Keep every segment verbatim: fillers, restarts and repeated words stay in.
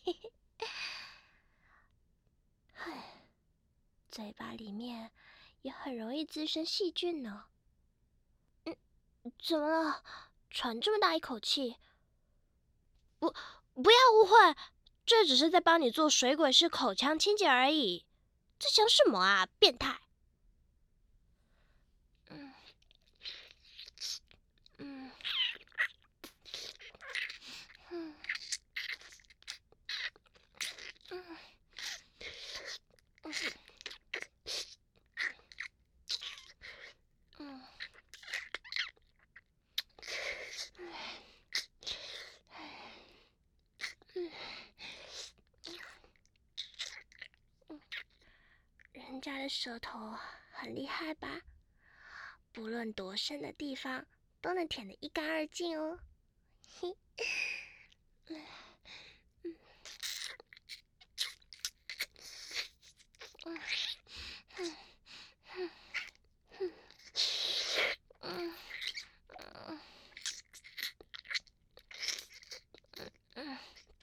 唉，嘴巴里面也很容易滋生细菌呢。嗯，怎么了？喘这么大一口气？不，不要误会，这只是在帮你做水鬼式口腔清洁而已。在想什么啊，变态！嗯嗯嗯嗯嗯嗯。人家的舌头很厉害吧？不论多深的地方，都能舔得一干二净哦。嘿，嗯嗯嗯嗯嗯嗯嗯。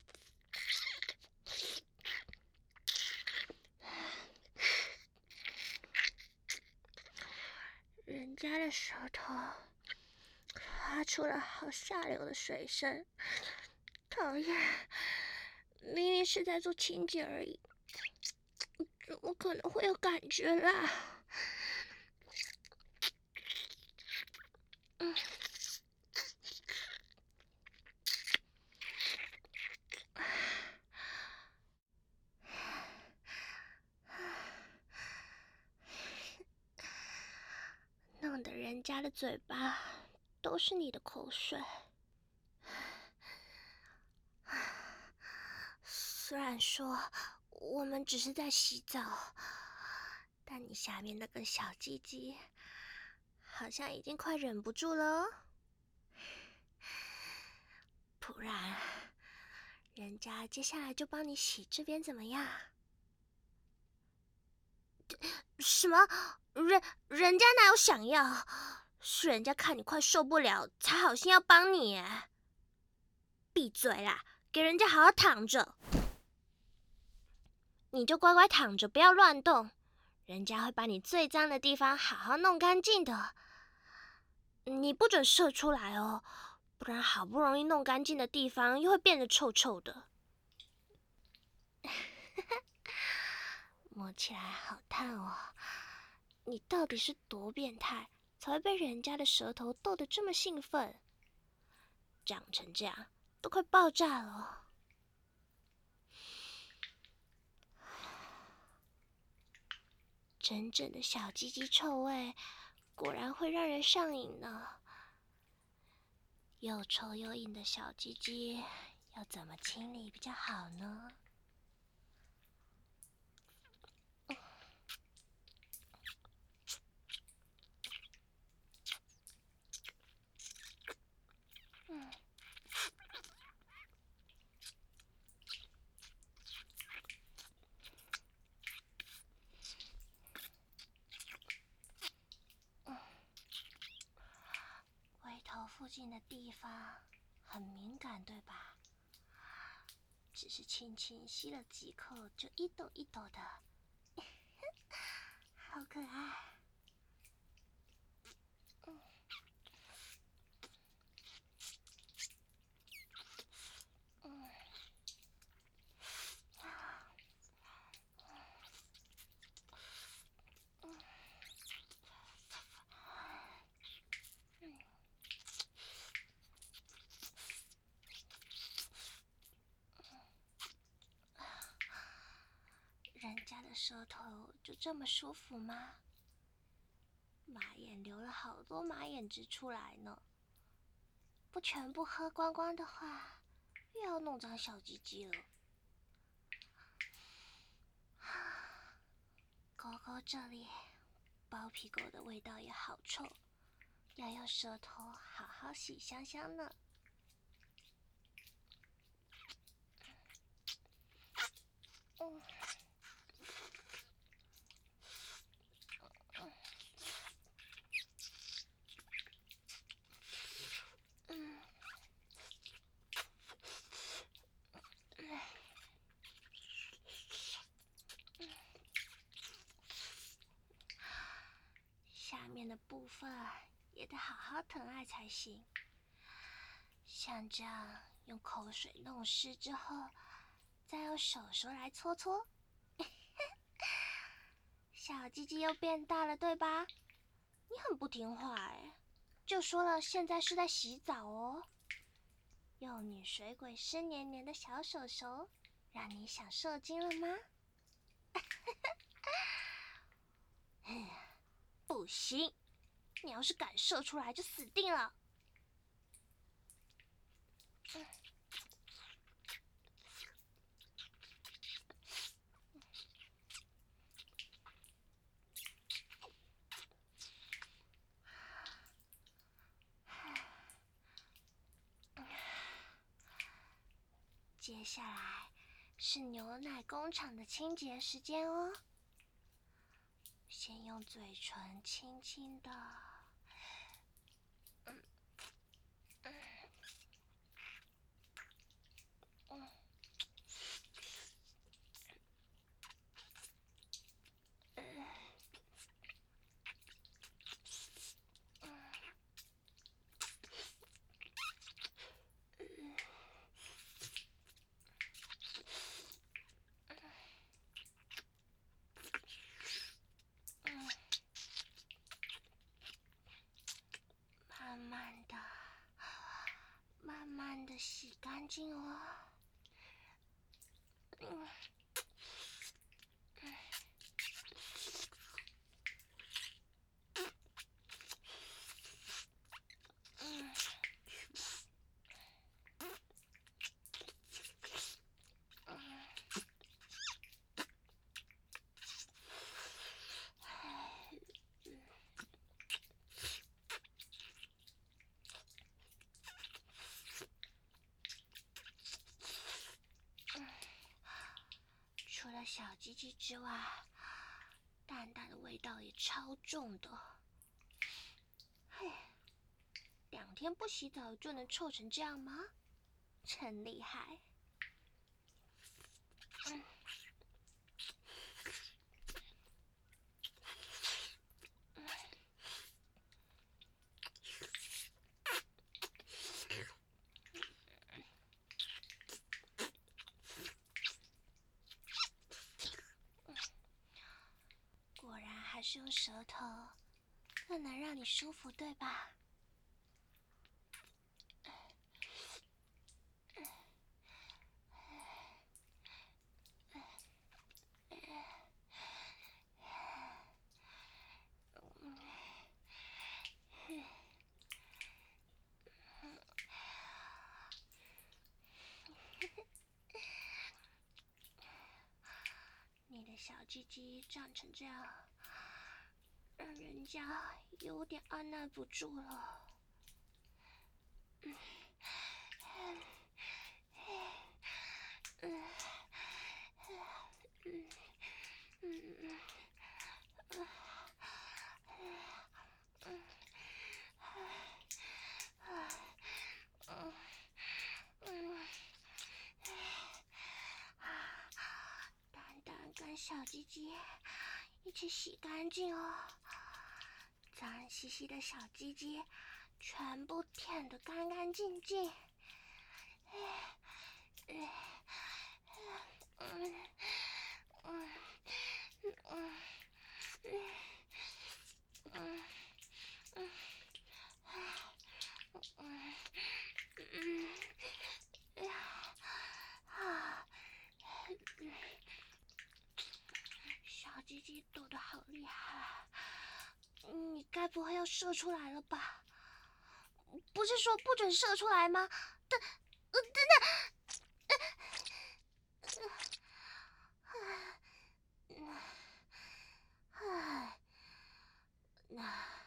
人家的舌头发出了好下流的水声，讨厌！明明是在做清洁而已，怎么可能会有感觉啦？嗯。弄得人家的嘴巴都是你的口水。虽然说我们只是在洗澡，但你下面那根小鸡鸡好像已经快忍不住了哦。不然，人家接下来就帮你洗这边怎么样？什么？人人家哪有想要？是人家看你快受不了，才好心要帮你耶。闭嘴啦，给人家好好躺着。你就乖乖躺着，不要乱动，人家会把你最脏的地方好好弄干净的。你不准射出来哦，不然好不容易弄干净的地方又会变得臭臭的。摸起来好烫哦，你到底是多变态，才会被人家的舌头逗得这么兴奋？长成这样，都快爆炸了。真正的小鸡鸡臭味，果然会让人上瘾呢。又臭又硬的小鸡鸡，要怎么清理比较好呢？嗯。龟头附近的地方很敏感，对吧？只是轻轻吸了几口，就一抖一抖的，好可爱。嗯嗯嗯嗯。人家的舌头就这么舒服吗？马眼流了好多马眼汁出来呢，不全部喝光光的话，又要弄脏小鸡鸡了。狗狗这里，包皮狗的味道也好臭，要用舌头好好洗香香呢。嗯。嗯。 的部分也得好好疼爱才行。像这样用口水弄湿之后，再用手手来搓搓，小鸡鸡又变大了，对吧？你很不听话哎，就说了现在是在洗澡哦。幼女水鬼湿黏黏的小手手，让你想射精了吗？不行，你要是敢射出来就死定了。嗯接下来是牛奶工厂的清洁时间哦。先用嘴唇轻轻的，嗯嗯嗯，慢慢的、慢慢的洗干净哦。嗯嗯除了小鸡鸡之外，蛋蛋的味道也超重的。嘿，两天不洗澡就能臭成这样吗？真厉害！嗯果然还是用舌头更能让你舒服，对吧？你的小鸡鸡长成这样，让人家有点按耐不住了。嗯嗯嗯嗯嗯嗯蛋蛋跟小鸡鸡一起洗干净哦，脏兮兮的小鸡鸡全部舔得干干净净。嗯嗯嗯嗯嗯嗯嗯嗯啊！小鸡鸡抖得好厉害，你该不会要射出来了吧？不是说不准射出来吗？等，呃，等等，唉，那，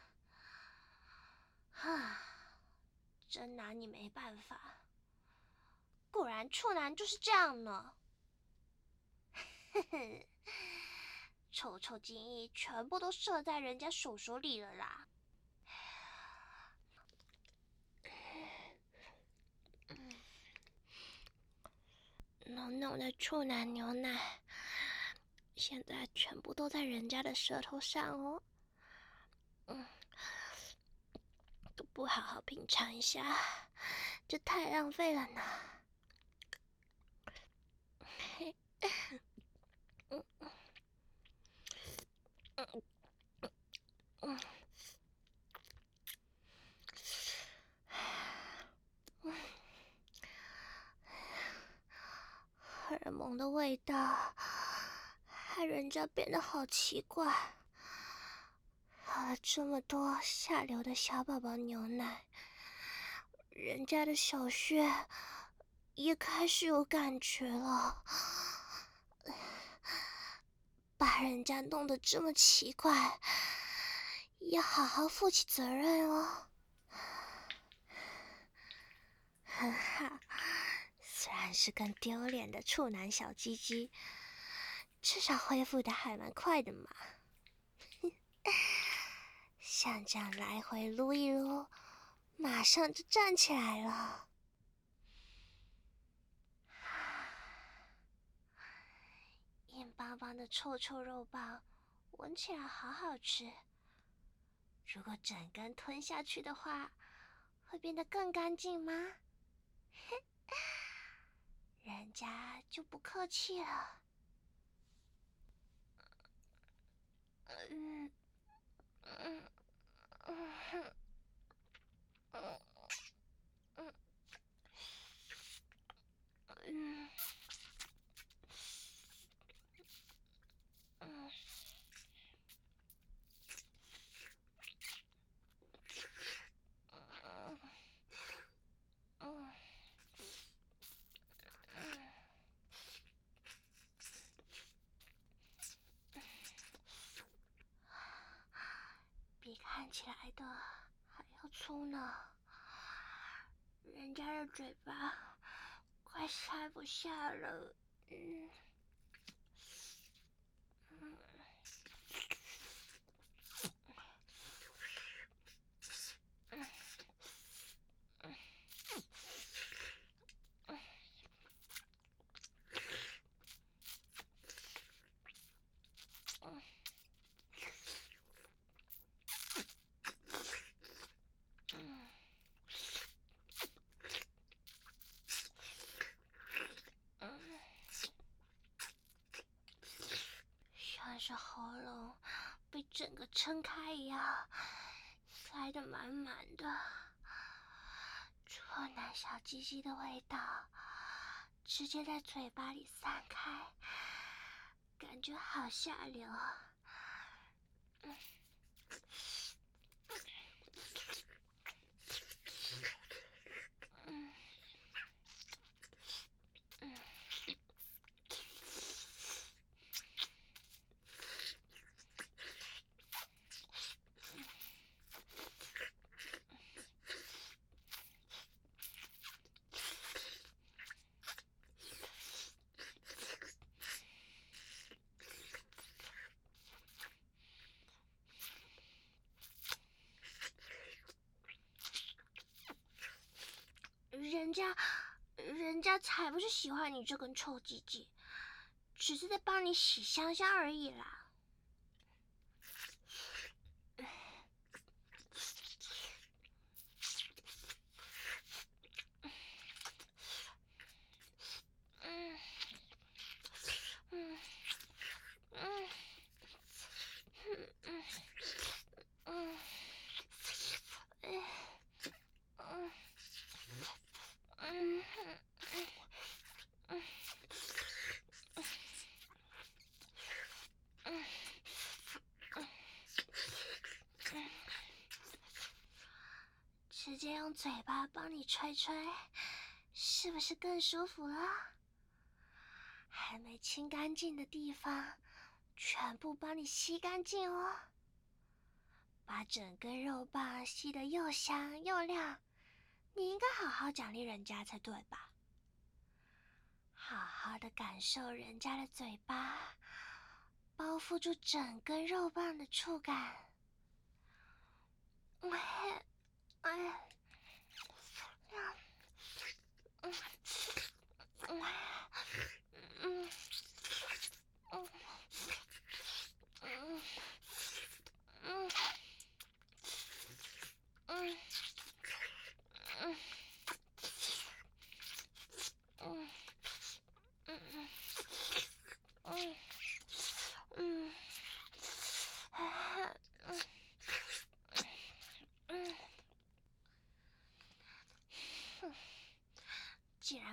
唉，真拿你没办法。果然处男就是这样呢。嘿嘿，臭臭精液全部都射在人家手手里了啦。浓浓的处男牛奶，现在全部都在人家的舌头上哦。嗯， 不好好品尝一下，这太浪费了呢。嗯嗯嗯嗯，荷尔蒙的味道，害人家变得好奇怪。喝了这么多下流的小宝宝牛奶，人家的小穴也开始有感觉了。把人家弄得这么奇怪，要好好负起责任哦。很好，虽然是更丢脸的处男小鸡鸡，至少恢复的还蛮快的嘛。像这样来回撸一撸，马上就站起来了。硬邦邦的臭臭肉棒，闻起来好好吃。如果整根吞下去的话，会变得更干净吗？人家就不客气了。嗯嗯嗯嗯嗯嗯嗯嗯。嗯嗯比看起来的还要粗呢，人家的嘴巴快塞不下了。嗯嗯嗯嗯嗯嗯嗯嗯，像是喉咙被整个撑开一样，塞得满满的。处男小鸡鸡的味道直接在嘴巴里散开，感觉好下流。嗯嗯嗯人家，人家才不是喜欢你这根臭鸡鸡，只是在帮你洗香香而已啦。嗯嗯嗯嗯嗯嗯，哎，嗯嗯嗯嗯嗯，直接用嘴巴帮你吹吹，是不是更舒服了？还没清干净的地方，全部帮你吸干净哦。把整根肉棒吸得又香又亮，你应该好好奖励人家才对吧？好好的感受人家的嘴巴包覆住整根肉棒的触感。哎哎，嗯嗯嗯嗯嗯嗯嗯。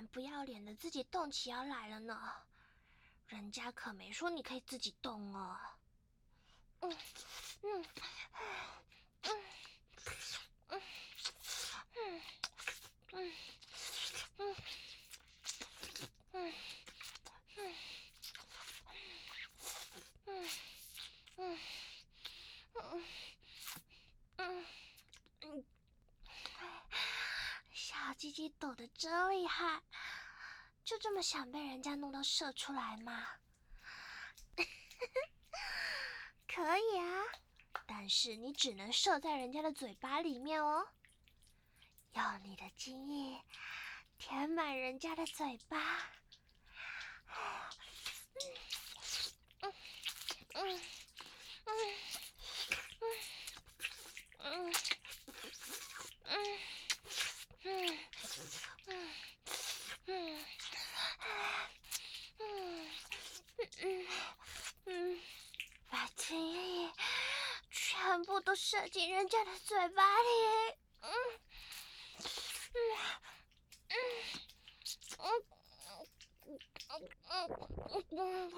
然不要脸的自己动起腰来了呢？人家可没说你可以自己动哦。嗯嗯嗯嗯嗯嗯嗯嗯嗯嗯嗯嗯嗯嗯，小鸡鸡抖得真厉害，就这么想被人家弄到射出来吗？可以啊，但是你只能射在人家的嘴巴里面哦。用你的精液填满人家的嘴巴。嗯嗯嗯嗯嗯嗯嗯嗯嗯嗯嗯嗯，把精液全部都射进人家的嘴巴里。嗯嗯嗯嗯嗯嗯嗯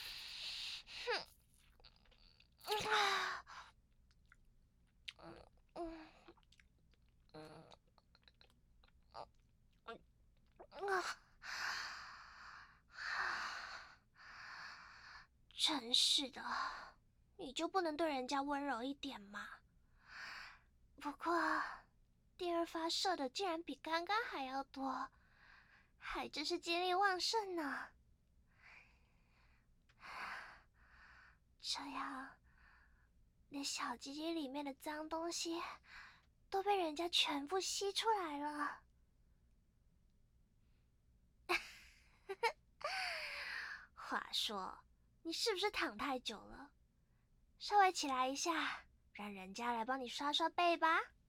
嗯嗯啊！真是的，你就不能对人家温柔一点吗？不过，第二发射的竟然比刚刚还要多，还真是精力旺盛呢。这样，连小鸡鸡里面的脏东西都被人家全部吸出来了。话说，你是不是躺太久了？稍微起来一下，让人家来帮你刷刷背吧。